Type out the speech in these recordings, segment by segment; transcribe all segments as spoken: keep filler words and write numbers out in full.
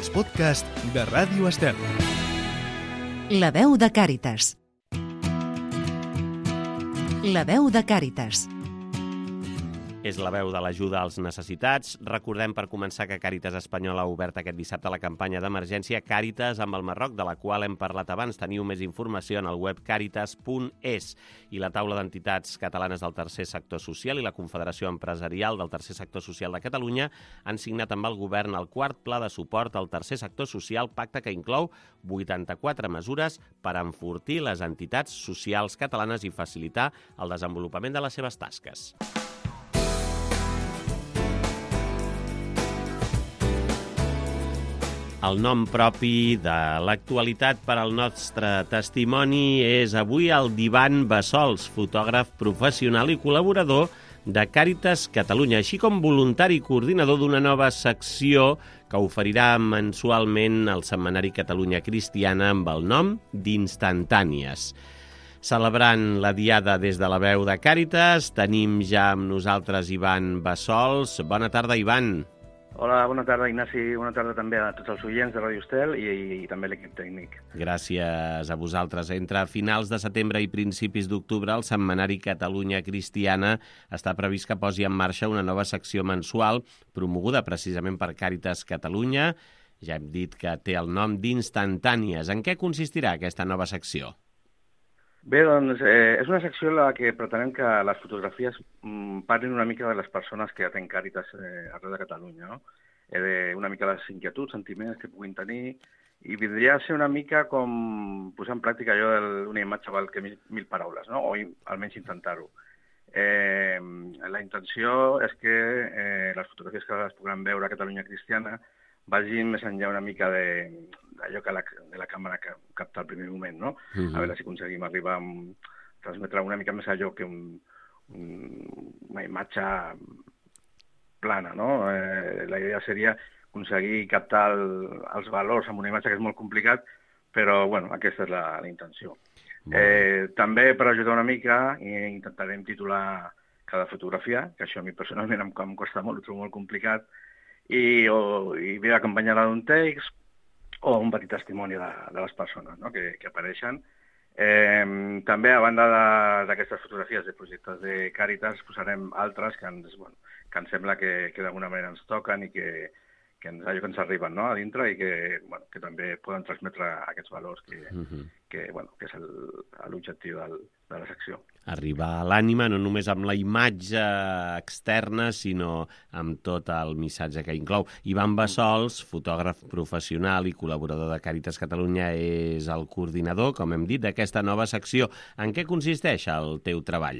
els podcasts de Ràdio Estel. La veu de Càritas. La veu de Càritas. És la veu de l'ajuda als necessitats. Recordem per començar que Càritas Espanyola ha obert aquest dissabte la campanya d'emergència Càritas amb el Marroc, de la qual hem parlat abans. Teniu més informació en el web càritas punt es. I la taula d'entitats catalanes del tercer sector social i la Confederació Empresarial del tercer sector social de Catalunya han signat amb el govern el quart pla de suport al tercer sector social, pacte que inclou vuitanta-quatre mesures per enfortir les entitats socials catalanes i facilitar el desenvolupament de les seves tasques. El nom propi de l'actualitat per al nostre testimoni és avui el d'Ivan Bassols, fotògraf professional i col·laborador de Càritas Catalunya, així com voluntari i coordinador d'una nova secció que oferirà mensualment al setmanari Catalunya Cristiana amb el nom d'Instantànies. Celebrant la diada des de la veu de Càritas, tenim ja amb nosaltres Ivan Bassols. Bona tarda, Ivan. Hola, bona tarda, Ignasi. Bona tarda també a tots els oients de Ràdio Estel i, i, i també l'equip tècnic. Gràcies a vosaltres. Entre finals de setembre i principis d'octubre, el setmanari Catalunya Cristiana està previst que posi en marxa una nova secció mensual promoguda precisament per Càritas Catalunya. Ja hem dit que té el nom d'Instantànies. En què consistirà aquesta nova secció? Bé, doncs, eh, és una secció en la que pretenem que les fotografies mm, parlin una mica de les persones que atén Càritas eh, arreu de Catalunya, no? Eh, una mica les inquietuds, sentiments que puguin tenir, i vindria a ser una mica com posar en pràctica allò d'una imatge val que mil, mil paraules, no? O almenys intentar-ho. Eh, la intenció és que eh, les fotografies que es podran veure a Catalunya Cristiana vagin més enllà una mica de, d'allò que la, de la càmera que capta al primer moment, no? Uh-huh. A veure si aconseguim arribar a transmetre una mica més allò que un, un, una imatge plana, no? Eh, la idea seria aconseguir captar el, els valors amb una imatge que és molt complicat, però, bueno, aquesta és la, la intenció. Uh-huh. Eh, també, per ajudar una mica, intentarem titular cada fotografia, que això a mi personalment em, em costa molt, ho trobo molt complicat, i, o, i ve acompanyada d'un text o un petit testimoni de, de les persones, no? que, que apareixen. Eh, també, a banda d'aquestes fotografies de projectes de Càritas, posarem altres que ens, bueno, que ens sembla que, que d'alguna manera ens toquen i que, que ens, allò que ens arriben, no? a dintre i que, bueno, que també poden transmetre aquests valors que, uh-huh. que, bueno, que és el, l'objectiu del, de la secció. Arribar a l'ànima no només amb la imatge externa, sinó amb tot el missatge que inclou. Ivan Bassols, fotògraf professional i col·laborador de Càritas Catalunya, és el coordinador, com hem dit, d'aquesta nova secció. En què consisteix el teu treball?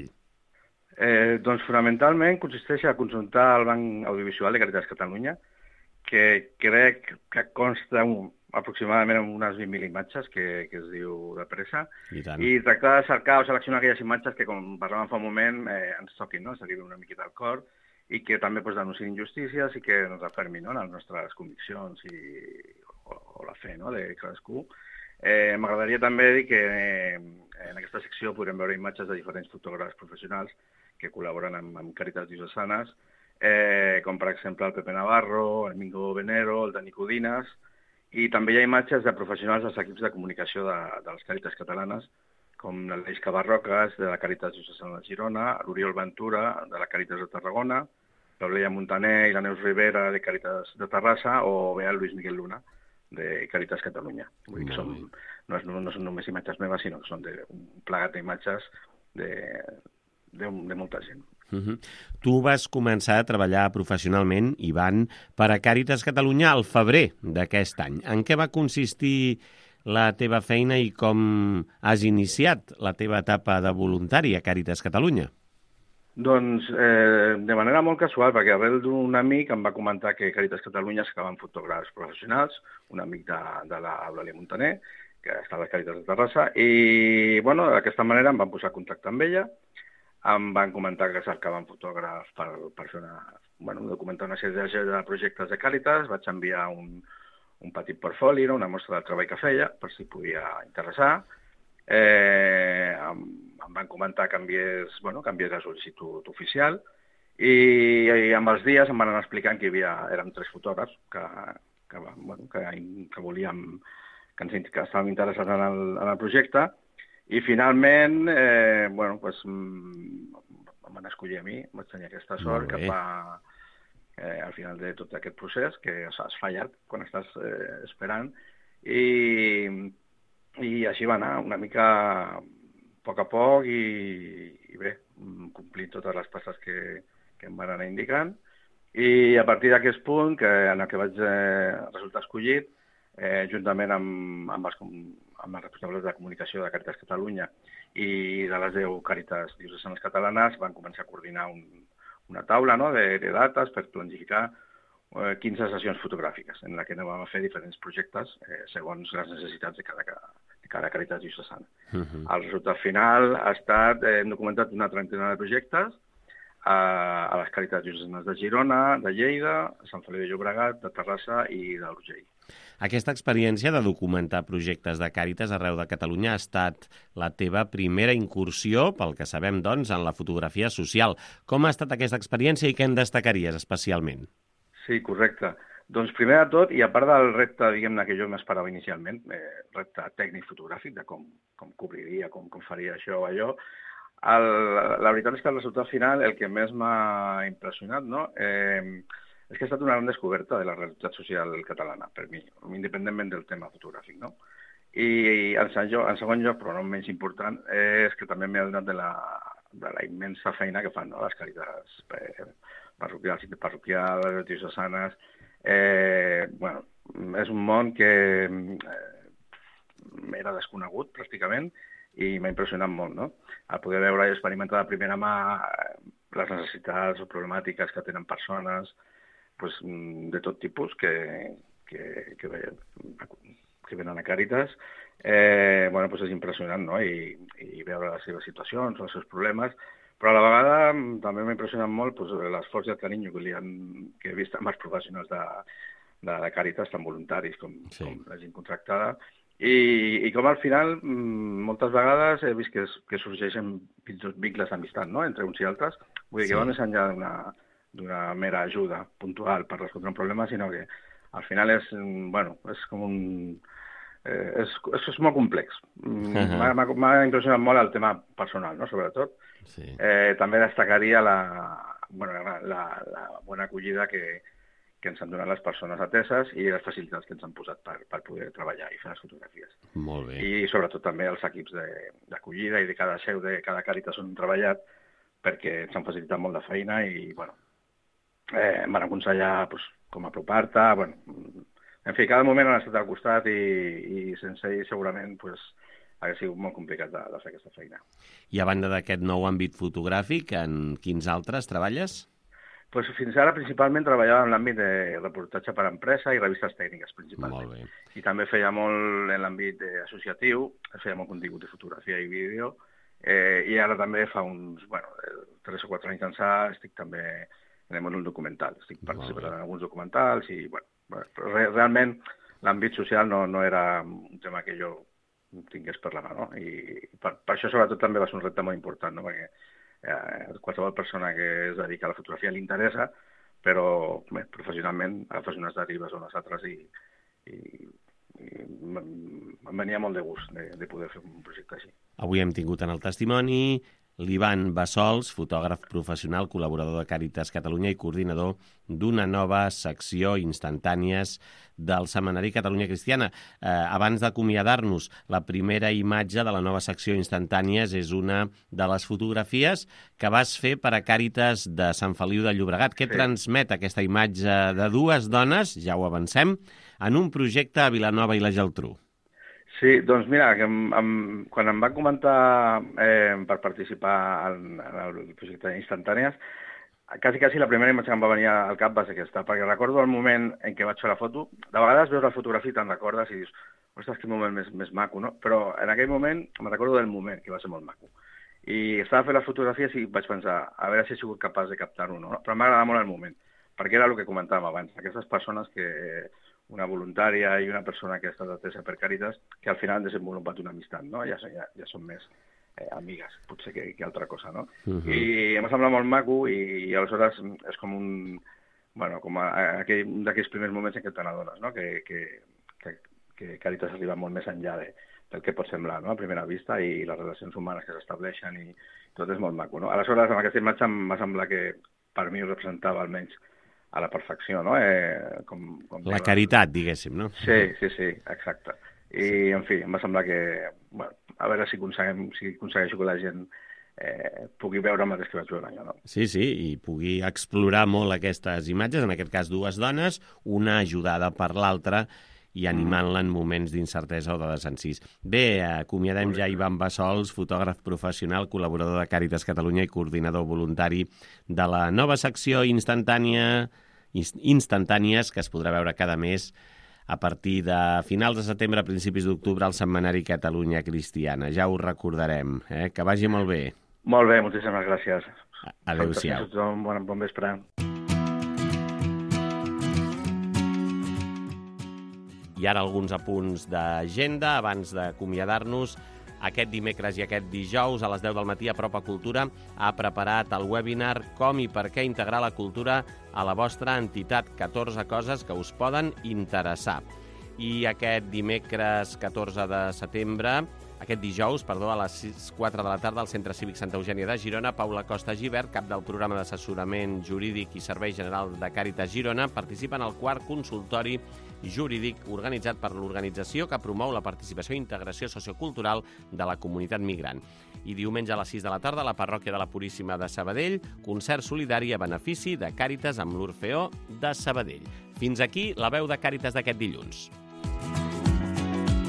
Eh, doncs fonamentalment consisteix a consultar el Banc Audiovisual de Càritas Catalunya, que crec que consta un, aproximadament amb unes vint mil imatges, que, que es diu de pressa, i, i tractar de cercar o seleccionar aquelles imatges que, com parlàvem fa un moment, eh, ens toquin, no? ens arribin una miqueta al cor, i que també pues, denunciïn injustícies i que ens afermin, no? en les nostres conviccions i, o, o la fe, no? de cadascú. Eh, M'agradaria també dir que eh, en aquesta secció podrem veure imatges de diferents fotògrafs professionals que col·laboren amb, amb Càritas Diocesanes, eh, com per exemple el Pepe Navarro, el Mingo Venero, el Dani Codines, i també hi ha imatges de professionals dels equips de comunicació de, de les Càritas catalanes, com l'Aleix Cabarroques, de la Càritas Diocesana de Girona, l'Oriol Ventura, de la Càritas de Tarragona, l'Aurelia Montaner i la Neus Rivera, de Càritas de Terrassa, o bé el Luis Miguel Luna, de Càritas Catalunya. Vull dir que són, no, és, no són només imatges meves, sinó que són de, un plegat d'imatges de, de, de molta gent. Uh-huh. Tu vas començar a treballar professionalment, Ivan, per a Càritas Catalunya al febrer d'aquest any. En què va consistir la teva feina i com has iniciat la teva etapa de voluntari a Càritas Catalunya? Doncs eh, de manera molt casual, perquè arrel d'un amic em va comentar que Càritas Catalunya s'acaben fotògrafs professionals, un amic de, de l'Aurelia Montaner, que està a les Càritas de Terrassa, i bueno, d'aquesta manera em van posar en contacte amb ella. Em van comentar que cercaven fotògrafs per, per fer una, bueno, documentar una sèrie de, de projectes de Càritas. Vaig enviar un, un petit portfoli, una mostra del treball que feia, per si podia interessar. Eh, em, em van comentar que enviés, bueno, que enviés la sol·licitud oficial i, i amb els dies em van anar explicant que hi havia, érem tres fotògrafs que, que, bueno, que, que volíem, que, ens, que estàvem interessats en el, en el projecte, i finalment, eh, bueno, pues, em van escollir a mi, vaig tenir aquesta sort que va, eh, al final de tot aquest procés, que o sigui, es fa llarg quan estàs eh, esperant, i, i així va anar, una mica a poc a poc, i, i bé, complir totes les passes que, que em van anar indicant, i a partir d'aquest punt, que, en el que vaig eh, resultar escollit, eh, juntament amb, amb, els, amb els responsables de comunicació de Càritas Catalunya i de les deu Càritas diocesanes catalanes, van començar a coordinar un, una taula, no?, de, de dates per planificar eh, quinze sessions fotogràfiques, en la que vam fer diferents projectes eh, segons les necessitats de cada, de cada Càritas diocesana. Uh-huh. El resultat final ha estat, eh, hem documentat una trentena de projectes, a les Càritas diocesanes de Girona, de Lleida, Sant Feliu de Llobregat, de Terrassa i d'Urgell. Aquesta experiència de documentar projectes de Càritas arreu de Catalunya ha estat la teva primera incursió, pel que sabem, doncs, en la fotografia social. Com ha estat aquesta experiència i què en destacaries especialment? Sí, correcte. Doncs primer de tot, i a part del repte, diguem-ne, que jo m'esperava inicialment, eh, repte tècnic fotogràfic, de com, com cobriria, com, com faria això o allò, El, la veritat és que el resultat final, el que més m'ha impressionat, no? eh, és que ha estat una gran descoberta de la realitat social catalana, per mi, independentment del tema fotogràfic, no? I en segon, en segon lloc, però no menys important, és que també m'he adonat de la, de la immensa feina que fan, no?, les càritas eh, parroquials i parroquials, diocesanes. Eh, bueno, és un món que eh, era desconegut, pràcticament, i m'ha impressionat molt, no?, a poder veure i experimentar de primera mà les necessitats o problemàtiques que tenen persones pues, de tot tipus que, que, que, que venen a Càritas. Eh, bueno, pues és impressionant, no?, I, i veure les seves situacions, els seus problemes, però a la vegada també m'ha impressionat molt pues, l'esforç i el carinyo que, li han, que he vist amb els professionals de, de Càritas, tan voluntaris com, sí. com la gent contractada. I, i com al final, moltes vegades he vist que, es, que sorgeixen vincles d'amistat, no?, entre uns i altres. Vull dir sí. que va més enllà d'una mera ajuda puntual per resoldre un problema, sinó que al final és, bueno, és com un... Eh, és, és, és molt complex. Uh-huh. M'ha impressionat molt el tema personal, no?, sobretot. Sí. Eh, també destacaria la, bueno, la, la, la bona acollida que, que ens han donat les persones ateses i les facilitats que ens han posat per, per poder treballar i fer les fotografies. Molt bé. I sobretot també els equips d'acollida i de cada seu de cada Càritas on hem treballat, perquè ens han facilitat molt de feina i, bueno, eh, em van aconsellar pues, com apropar-te, bueno, en fi, cada moment han estat al costat i, i sense ells segurament pues, hauria sigut molt complicat de, de fer aquesta feina. I a banda d'aquest nou àmbit fotogràfic, en quins altres treballes? Pues fins ara principalment treballava en l'àmbit de reportatge per empresa i revistes tècniques, principalment. Molt bé. I també feia molt en l'àmbit associatiu, feia molt contingut de fotografia i vídeo, eh, i ara també fa uns, bueno, tres o quatre anys d'ençà estic també en el món documental, estic participant en alguns documentals i, bueno, però re, realment l'àmbit social no, no era un tema que jo tingués per la mà, no? I per, per això sobretot també va ser un repte molt important, no?, perquè Eh, qualsevol persona que es dedica a la fotografia li interessa, però bé, professionalment agafes unes derives o unes altres i, i, i em venia molt de gust de, de poder fer un projecte així. Avui hem tingut en el testimoni l'Ivan Bassols, fotògraf professional, col·laborador de Càritas Catalunya i coordinador d'una nova secció instantànies del Setmanari Catalunya Cristiana. Eh, abans d'acomiadar-nos, la primera imatge de la nova secció instantànies és una de les fotografies que vas fer per a Càritas de Sant Feliu de Llobregat. Què sí. transmet aquesta imatge de dues dones, ja ho avancem, en un projecte a Vilanova i la Geltrú? Sí, doncs mira, que em, em, quan em van comentar eh, per participar en, en el projecte d'Instantànies, quasi, quasi la primera imatge que em va venir al cap va ser aquesta, perquè recordo el moment en què vaig fer la foto. De vegades veus la fotografia i te'n recordes i dius, ostres, quin moment més, més maco, no? Però en aquell moment em recordo del moment, que va ser molt maco. I estava fent les fotografies i vaig pensar, a veure si he sigut capaç de captar-ho, no? Però m'agradava molt el moment, perquè era el que comentàvem abans, aquestes persones que... una voluntària i una persona que ha estat atesa per Càritas, que al final han desenvolupat una amistat, no? Ja, ja, ja són més eh, amigues, potser que, que altra cosa, no? Uh-huh. I em sembla molt maco i, i aleshores és com un, bueno, com a, a aquell, d'aquells primers moments en què te n'adones, no? que, que, que, que Càritas arriba molt més enllà de, del que pot semblar, no? A primera vista, i les relacions humanes que s'estableixen, i tot és molt maco, no? Aleshores, amb aquesta imatge em va semblar que per mi ho representava almenys a la perfecció, no? Eh, com, com la caritat, diguéssim, no? Sí, sí, sí, exacte. I, en fi, em va semblar que, bueno, a veure si aconseguim, si aconsegueixo que la gent eh, pugui veure el mateix que vaig veure allò, no? Sí, sí, i pugui explorar molt aquestes imatges, en aquest cas dues dones, una ajudada per l'altra i animant-la en moments d'incertesa o de desencís. Bé, acomiadem ja Ivan Bassols, fotògraf professional, col·laborador de Càritas Catalunya i coordinador voluntari de la nova secció instantània, instantànies, que es podrà veure cada mes a partir de finals de setembre a principis d'octubre al setmanari Catalunya Cristiana. Ja ho recordarem, eh? Que vagi molt bé. Molt bé, moltíssimes gràcies. Adéu-siau. Bon, bon vespre. I ara alguns apunts d'agenda abans d'acomiadar-nos. Aquest dimecres i aquest dijous a les deu del matí Apropa Cultura ha preparat el webinar Com i per què integrar la cultura a la vostra entitat. catorze coses que us poden interessar. I aquest dimecres catorze de setembre, aquest dijous, perdó, a les quatre de la tarda al Centre Cívic Santa Eugènia de Girona, Paula Costa Gibert, cap del programa d'assessorament jurídic i servei general de Càritas Girona, participa en el quart consultori jurídic organitzat per l'organització que promou la participació i integració sociocultural de la comunitat migrant. I diumenge a les sis de la tarda a la parròquia de la Puríssima de Sabadell, concert solidari a benefici de Càritas amb l'Orfeó de Sabadell. Fins aquí la veu de Càritas d'aquest dilluns.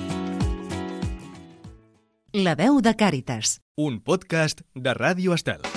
La veu de Càritas. Un podcast de Ràdio Estel.